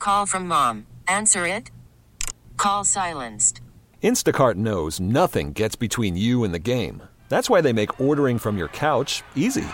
Call from mom. Answer it. Call silenced. Instacart knows nothing gets between you and the game. That's why they make ordering from your couch easy.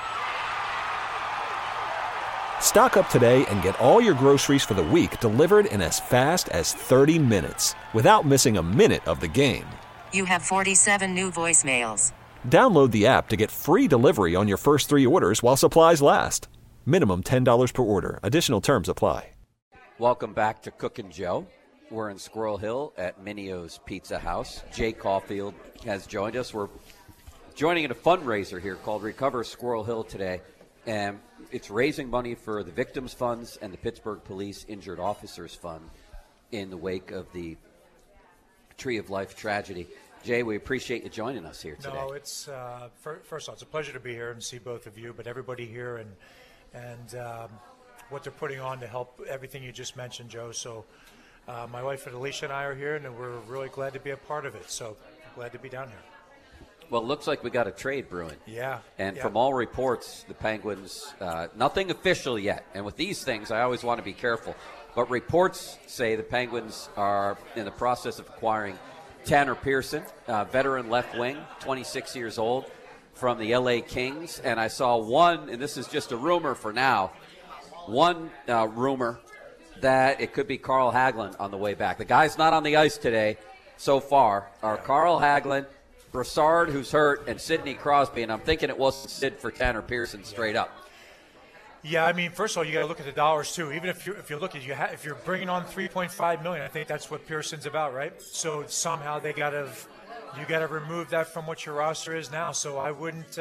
Stock up today and get all your groceries for the week delivered in as fast as 30 minutes without missing a minute of the game. You have 47 new voicemails. Download the app to get free delivery on your first 3 orders while supplies last. Minimum $10 per order. Additional terms apply. Welcome back to Cookin' Joe. We're in Squirrel Hill at Minio's Pizza House. Jay Caulfield has joined us. We're joining in a fundraiser here called Recover Squirrel Hill today. And it's raising money for the Victims Funds and the Pittsburgh Police Injured Officers Fund in the wake of the Tree of Life tragedy. Jay, we appreciate you joining us here today. No, it's first of all, it's a pleasure to be here and see both of you, but everybody here and what they're putting on to help everything you just mentioned, Joe. So my wife and Alicia and I are here, and we're really glad to be a part of it. So glad to be down here. Well, it looks like we got a trade brewing. Yeah. And from all reports, the Penguins, nothing official yet. And with these things, I always want to be careful. But reports say the Penguins are in the process of acquiring Tanner Pearson, veteran left wing, 26 years old, from the LA Kings. And I saw one, and this is just a rumor for now, one rumor that it could be Carl Hagelin on the way back. The guys not on the ice today so far are Carl Hagelin, Brassard, who's hurt, and Sidney Crosby, and I'm thinking it wasn't Sid for Tanner Pearson straight up. Yeah, I mean, first of all, you got to look at the dollars too. Even if you look at if you're bringing on $3.5 million, I think that's what Pearson's about, right? So somehow you got to remove that from what your roster is now. So I wouldn't.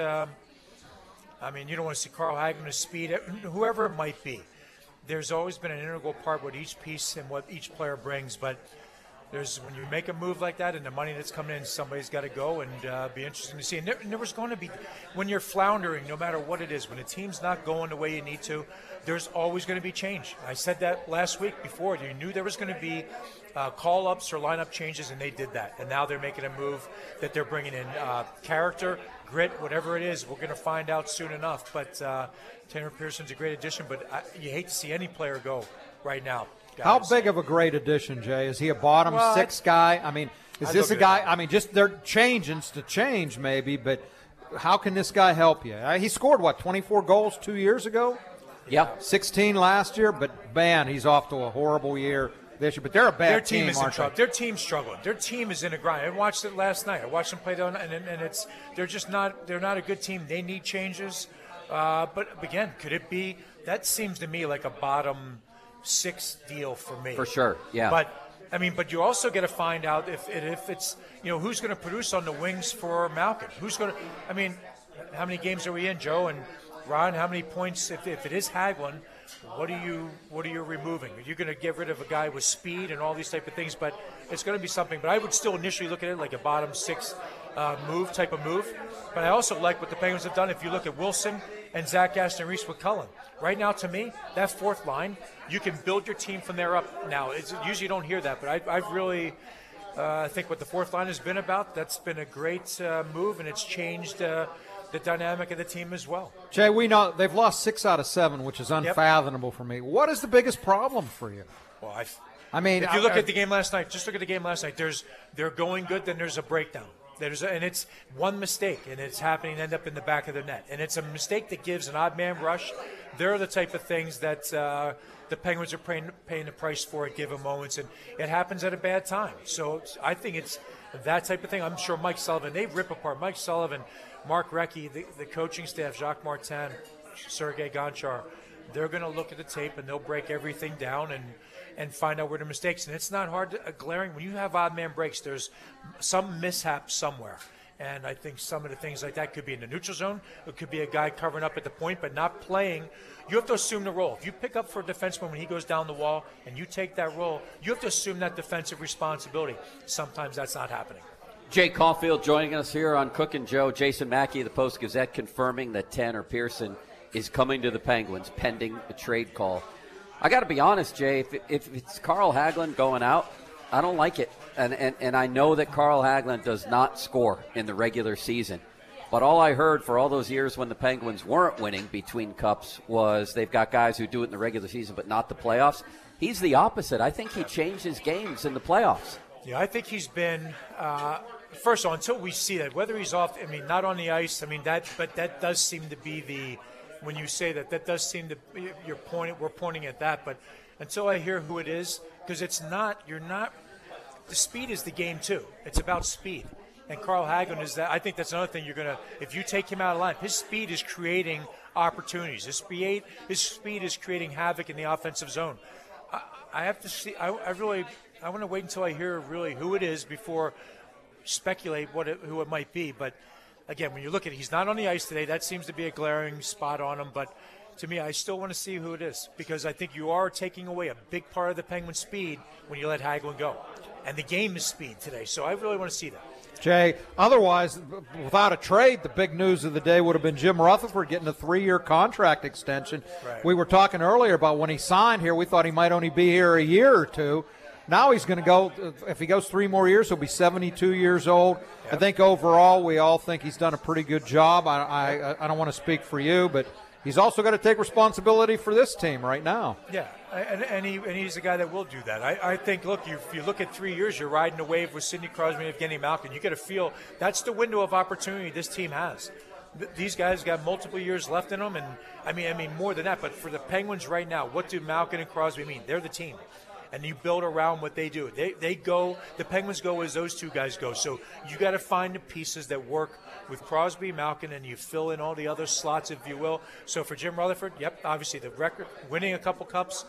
I mean, you don't want to see Carl Hagelin speed, whoever it might be. There's always been an integral part with each piece and what each player brings, but. When you make a move like that and the money that's coming in, somebody's got to go, and be interesting to see. And there was going to be, when you're floundering, no matter what it is, when the team's not going the way you need to, there's always going to be change. I said that last week before. You knew there was going to be call-ups or lineup changes, and they did that. And now they're making a move that they're bringing in character, grit, whatever it is. We're going to find out soon enough. But Tanner Pearson's a great addition, but you hate to see any player go right now. Guys. How big of a great addition, Jay? Is he a bottom six guy? I mean, is this a guy? I mean, just they're changing to change maybe, but how can this guy help you? He scored, 24 goals 2 years ago? Yeah. 16 last year, but, man, he's off to a horrible year this year. But they're a bad team, aren't they? Their team's struggling. Their team is in a grind. I watched it last night. I watched them play down, and they're not a good team. They need changes. But, again, could it be – that seems to me like a bottom – 6 deal for me. For sure, yeah. But you also got to find out if it's, who's going to produce on the wings for Malkin. Who's going to, how many games are we in, Joe and Ron? How many points, if it is Hagelin, what are you removing? Are you going to get rid of a guy with speed and all these type of things? But it's going to be something. But I would still initially look at it like a bottom 6 type of move. But I also like what the Penguins have done. If you look at Wilson and Zach Aston Reese with Cullen. Right now, to me, that fourth line, you can build your team from there up. Now, usually you don't hear that, but I've really think what the fourth line has been about, that's been a great move, and it's changed the dynamic of the team as well. Jay, we know they've lost 6 out of 7, which is unfathomable for me. What is the biggest problem for you? Well, if you look at the game last night, just look at the game last night. They're going good, then there's a breakdown. And it's one mistake, and it's happening to end up in the back of the net. And it's a mistake that gives an odd man rush. They're the type of things that the Penguins are paying the price for at given moments, and it happens at a bad time. So I think it's that type of thing. I'm sure Mike Sullivan, they rip apart. Mike Sullivan, Mark Recchi, the coaching staff, Jacques Martin, Sergei Gonchar, they're going to look at the tape, and they'll break everything down and find out where the mistakes. And it's not hard to glaring. When you have odd man breaks, there's some mishap somewhere. And I think some of the things like that could be in the neutral zone. It could be a guy covering up at the point but not playing. You have to assume the role. If you pick up for a defenseman when he goes down the wall and you take that role, you have to assume that defensive responsibility. Sometimes that's not happening. Jay Caulfield joining us here on Cookin' Joe. Jason Mackey, the Post-Gazette, confirming that Tanner Pearson is coming to the Penguins pending a trade call. I got to be honest, Jay, if it's Carl Hagelin going out, I don't like it. And I know that Carl Hagelin does not score in the regular season. But all I heard for all those years when the Penguins weren't winning between cups was they've got guys who do it in the regular season but not the playoffs. He's the opposite. I think he changed his games in the playoffs. Yeah, I think he's been first of all, until we see that, whether he's off, I mean, not on the ice, I mean, that does seem to be when you say that does seem to, we're pointing at that, but until I hear who it is, because the speed is the game too. It's about speed. And Carl Hagelin is that. I think that's another thing if you take him out of line, his speed is creating opportunities. His speed is creating havoc in the offensive zone. I have to see, I want to wait until I hear really who it is before speculate who it might be. But again, when you look at it, he's not on the ice today. That seems to be a glaring spot on him. But to me, I still want to see who it is because I think you are taking away a big part of the Penguins' speed when you let Hagelin go. And the game is speed today, so I really want to see that. Jay, otherwise, without a trade, the big news of the day would have been Jim Rutherford getting a 3-year contract extension. Right. We were talking earlier about when he signed here, we thought he might only be here a year or two. Now he's going to go, if he goes 3 more years, he'll be 72 years old. Yep. I think overall we all think he's done a pretty good job. I don't want to speak for you, but he's also got to take responsibility for this team right now. Yeah, and he's a guy that will do that. I think, look, if you look at 3 years, you're riding a wave with Sidney Crosby and Evgeny Malkin. You got to feel that's the window of opportunity this team has. These guys got multiple years left in them, and I mean more than that. But for the Penguins right now, what do Malkin and Crosby mean? They're the team. And you build around what they do. They go, the Penguins go as those two guys go. So you got to find the pieces that work with Crosby, Malkin, and you fill in all the other slots, if you will. So for Jim Rutherford, obviously the record, winning a couple cups,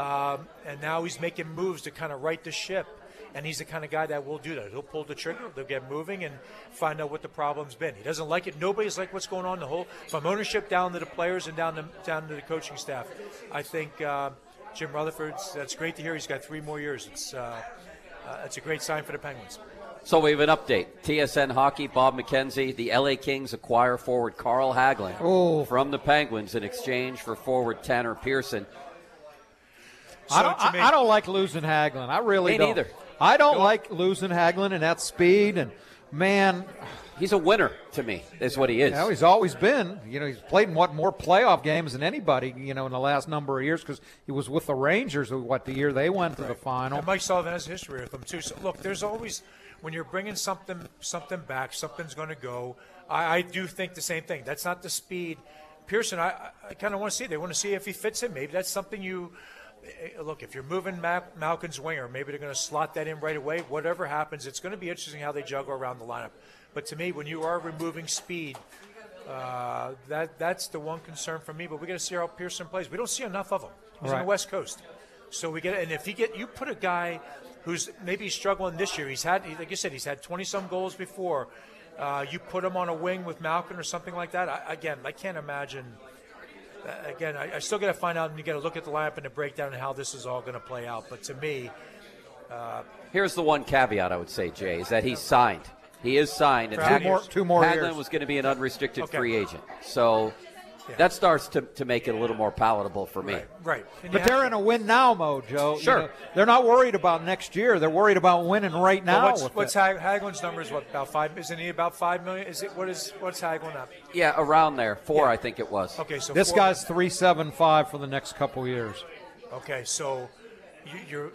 and now he's making moves to kind of right the ship. And he's the kind of guy that will do that. He'll pull the trigger, they'll get moving, and find out what the problem's been. He doesn't like it. Nobody's like what's going on from ownership down to the players and down to the coaching staff. I think Jim Rutherford, that's great to hear. He's got 3 more years. It's a great sign for the Penguins. So we have an update. TSN Hockey, Bob McKenzie. The LA Kings acquire forward Carl Hagelin from the Penguins in exchange for forward Tanner Pearson. I don't like losing Hagelin. I really don't. Neither. I don't like losing Hagelin and that speed. And, man, he's a winner to me, is what he is. He's always been. He's played in more playoff games than anybody, in the last number of years because he was with the Rangers, the year they went to the final. And Mike Sullivan has a history with them, too. So, look, there's always, when you're bringing something back, something's going to go. I do think the same thing. That's not the speed. Pearson, I kind of want to see. They want to see if he fits in. Maybe that's something you – look, if you're moving Malkin's winger, maybe they're going to slot that in right away. Whatever happens, it's going to be interesting how they juggle around the lineup. But to me, when you are removing speed, that's the one concern for me. But we got to see how Pearson plays. We don't see enough of him. He's on the West Coast, so we get. And if you put a guy who's maybe struggling this year, like you said, he's had 20-some goals before. You put him on a wing with Malkin or something like that. I can't imagine. Again, I still got to find out, and you got to look at the lineup and the breakdown and how this is all going to play out. But to me, here's the one caveat I would say, Jay, is that he's signed. He is signed, and two more Hagelin years. Was going to be an unrestricted free agent. So that starts to make it a little more palatable for me. Right. But they're in a win-now mode, Joe. Sure. They're not worried about next year. They're worried about winning right now. Well, what's Hagelin's numbers? What, about 5? Isn't he about $5 million? What's Hagelin at? Yeah, around there. 4, I think it was. Okay, so this guy's $3.75 for the next couple years. Okay, so you're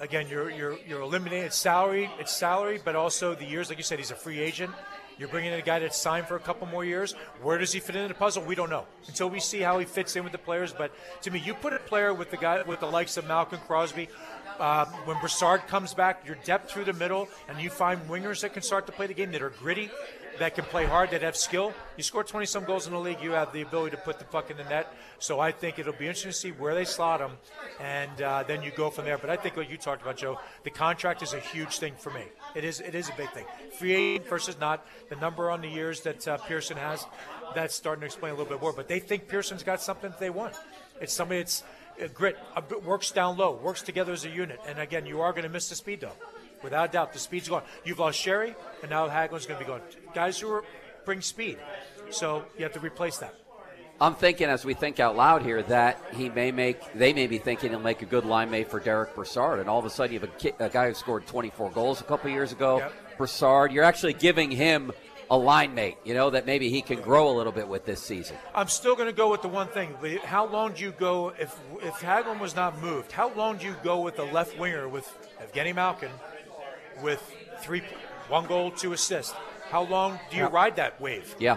eliminating it's salary, but also the years. Like you said, he's a free agent. You're bringing in a guy that's signed for a couple more years. Where does he fit into the puzzle? We don't know until we see how he fits in with the players. But to me, you put a player with the likes of Malkin, Crosby. When Brassard comes back, your depth through the middle, and you find wingers that can start to play the game that are gritty, that can play hard, that have skill. You score 20-some goals in the league, you have the ability to put the puck in the net. So I think it'll be interesting to see where they slot him, and then you go from there. But I think what you talked about, Joe, the contract is a huge thing for me. It is a big thing. Free agent versus not, the number on the years that Pearson has, that's starting to explain a little bit more. But they think Pearson's got something that they want. It's somebody that's grit, works down low, works together as a unit. And, again, you are going to miss the speed, though. Without a doubt, the speed's gone. You've lost Sherry, and now Hagelin's going to be gone. Guys who bring speed. So you have to replace that. I'm thinking, as we think out loud here, that they may be thinking he'll make a good line mate for Derek Brassard. And all of a sudden you have a guy who scored 24 goals a couple years ago. Yep. Brassard, you're actually giving him a line mate, that maybe he can grow a little bit with this season. I'm still going to go with the one thing. How long do you go if Hagelin was not moved? How long do you go with the left winger with Evgeny Malkin with 1 goal, 2 assists? How long do you ride that wave? Yeah.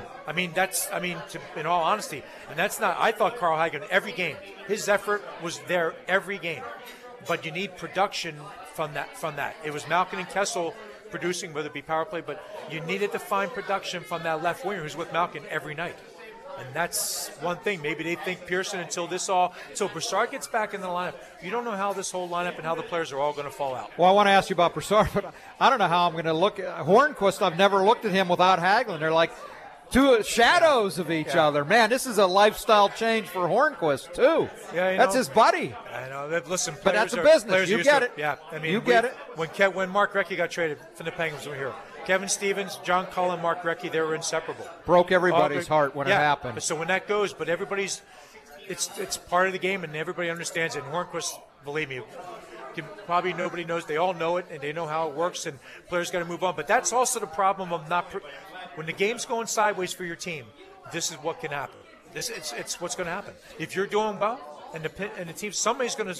In all honesty, and that's not. I thought Carl Hagelin every game, his effort was there every game, but you need production from that. It was Malkin and Kessel producing, whether it be power play, but you needed to find production from that left winger who's with Malkin every night. And that's one thing. Maybe they think Pearson until Brassard gets back in the lineup. You don't know how this whole lineup and how the players are all going to fall out. Well, I want to ask you about Brassard, but I don't know how I'm going to look at Hornquist. I've never looked at him without Hagelin. They're like two shadows of each other. Man, this is a lifestyle change for Hornquist, too. Yeah, that's his buddy. I know. Listen, but that's a business. You get it. Yeah, you get it. When Mark Recchi got traded from the Penguins, we were here. Kevin Stevens, John Cullen, Mark Recchi, they were inseparable. Broke everybody's heart when it happened. So when that goes, but everybody's, it's part of the game, and everybody understands it. And Hornquist, believe me, probably nobody knows. They all know it, and they know how it works, and players got to move on. But that's also the problem of when the game's going sideways for your team, this is what can happen. It's what's going to happen. If you're doing well, and the team, somebody's going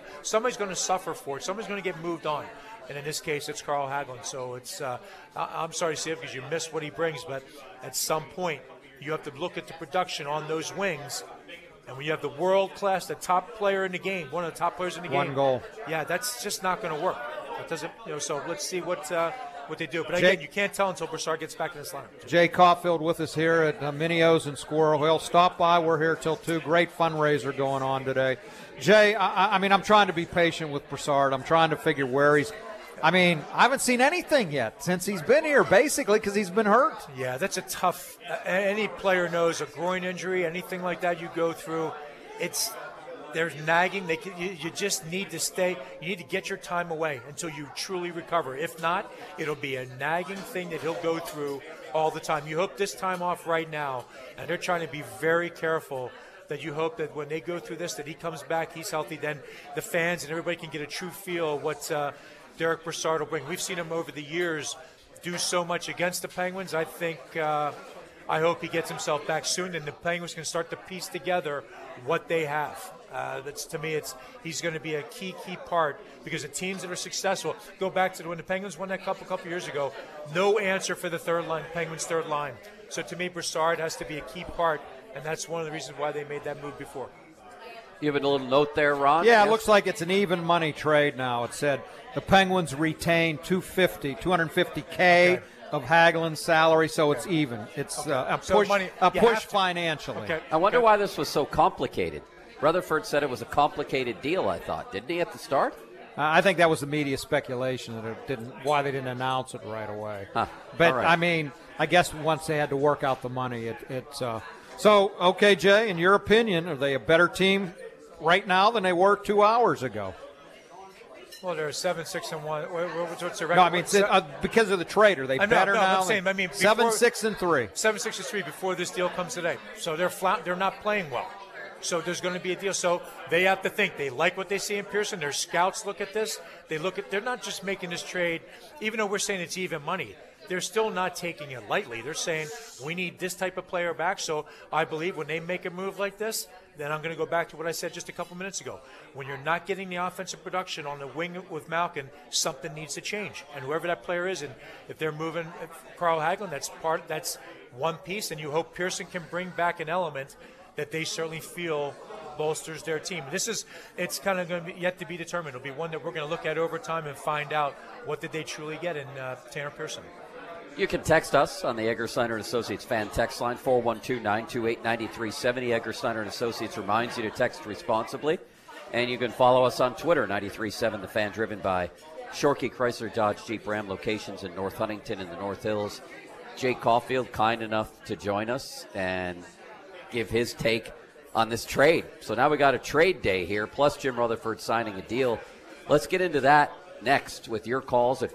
to suffer for it. Somebody's going to get moved on. And in this case, it's Carl Hagelin. So it's I'm sorry to see it because you missed what he brings, but at some point you have to look at the production on those wings. And when you have the world class, the top player in the game, one of the top players in the game, 1 goal. Yeah, that's just not going to work. It doesn't, So let's see what they do. But again, you can't tell until Brassard gets back in this lineup. Jay Caulfield with us here at Minio's in Squirrel Hill. Stop by. We're here till 2. Great fundraiser going on today. Jay, I'm trying to be patient with Brassard. I'm trying to figure where he's. I haven't seen anything yet since he's been here, basically, because he's been hurt. Yeah, that's a tough. Any player knows a groin injury, anything like that you go through. There's nagging. You just need to stay. You need to get your time away until you truly recover. If not, it'll be a nagging thing that he'll go through all the time. You hope this time off right now, and they're trying to be very careful. That you hope that when they go through this, that he comes back, he's healthy. Then the fans and everybody can get a true feel of what Derek Brassard will bring. We've seen him over the years do so much against the Penguins. I think, I hope he gets himself back soon, and the Penguins can start to piece together what they have. To me, he's going to be a key part because the teams that are successful go back to when the Penguins won that cup a couple years ago. No answer for the third line, Penguins' third line. So to me, Brassard has to be a key part, and that's one of the reasons why they made that move before. You have a little note there, Ron? Yeah, yes. It looks like it's an even money trade now. It said the Penguins retain $250K of Hagelin's salary, so it's even. It's a push financially. Okay. I wonder why this was so complicated. Rutherford said it was a complicated deal, I thought. Didn't he at the start? I think that was the media speculation that why they didn't announce it right away. Huh. But, right. I guess once they had to work out the money, So, okay, Jay, in your opinion, are they a better team right now than they were 2 hours ago? Well, they're 7-6-1. What's their record? No, because of the trade. Are they better now? I'm saying, 7-6-3. 7-6-3 before this deal comes today. So they're not playing well. So there's going to be a deal. So they have to think. They like what they see in Pearson. Their scouts look at this. They're not just making this trade, even though we're saying it's even money. They're still not taking it lightly. They're saying we need this type of player back. So I believe when they make a move like this, then I'm going to go back to what I said just a couple minutes ago. When you're not getting the offensive production on the wing with Malkin, something needs to change. And whoever that player is, and if they're moving Carl Hagelin, that's one piece. And you hope Pearson can bring back an element that they certainly feel bolsters their team. It's kind of going to be yet to be determined. It'll be one that we're going to look at over time and find out what did they truly get in Tanner Pearson. You can text us on the Egger Steiner & Associates fan text line, 412-928-9370. Egger Steiner & Associates reminds you to text responsibly. And you can follow us on Twitter, 93.7 The Fan, driven by Shorkey Chrysler Dodge Jeep Ram, locations in North Huntington and the North Hills. Jay Caulfield, kind enough to join us and give his take on this trade. So now we got a trade day here, plus Jim Rutherford signing a deal. Let's get into that next with your calls at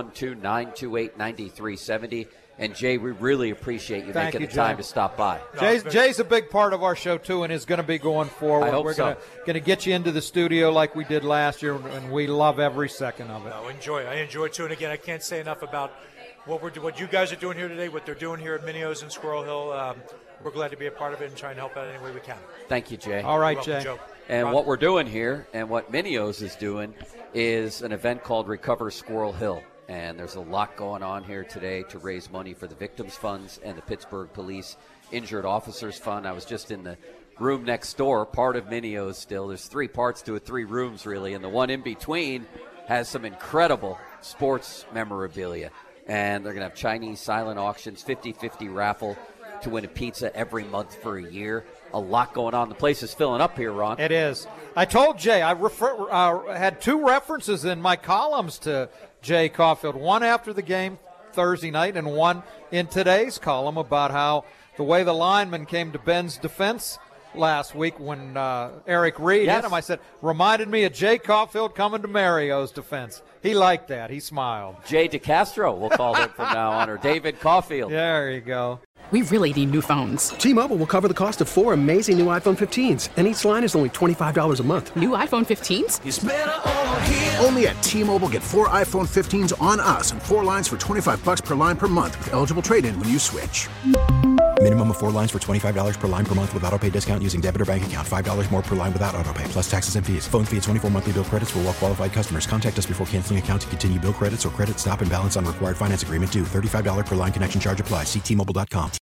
412-928-9370. And, Jay, we really appreciate you making the time to stop by. Jay's a big part of our show, too, and is going to be going forward. I hope We're so. going to get you into the studio like we did last year, and we love every second of it. I enjoy it, too. And, again, I can't say enough about what you guys are doing here today, what they're doing here at Mineo's in Squirrel Hill, we're glad to be a part of it and try and help out any way we can. Thank you, Jay. All right, Welcome, Jay. Joe. And Ron? what we're doing here and what Mineo's is doing is an event called Recover Squirrel Hill. And there's a lot going on here today to raise money for the Victims Funds and the Pittsburgh Police Injured Officers Fund. I was just in the room next door, part of Mineo's still. There's 3 parts to it, 3 rooms really, and the one in between has some incredible sports memorabilia. And they're going to have Chinese silent auctions, 50-50 raffle to win a pizza every month for a year. A lot going on. The place is filling up here, Ron. It is. I told Jay, I had 2 references in my columns to Jay Caulfield, one after the game Thursday night and one in today's column about how the way the lineman came to Ben's defense last week when Eric Reed hit him, I said, reminded me of Jay Caulfield coming to Mario's defense. He liked that. He smiled. Jay DeCastro, we'll call him from now on, or David Caulfield. There you go. We really need new phones. T-Mobile will cover the cost of 4 amazing new iPhone 15s, and each line is only $25 a month. New iPhone 15s? It's better over here. Only at T-Mobile, get 4 iPhone 15s on us and 4 lines for $25 per line per month with eligible trade-in when you switch. Minimum of 4 lines for $25 per line per month with autopay discount using debit or bank account. $5 more per line without autopay, plus taxes and fees. Phone fee at 24 monthly bill credits for well-qualified customers. Contact us before canceling account to continue bill credits or credit stop and balance on required finance agreement due. $35 per line connection charge applies. See T-Mobile.com.